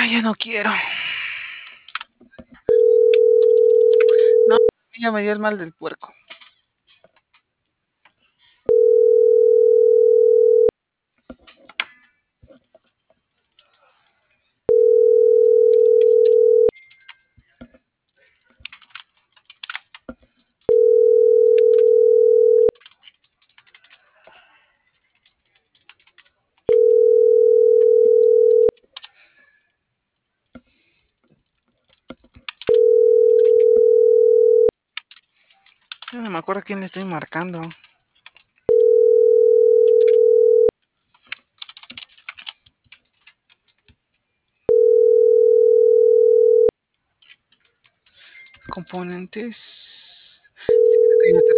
ya no quiero. No, ya me dio el mal del puerco. Ya no me acuerdo a quién le estoy marcando. Componentes. Creo que ya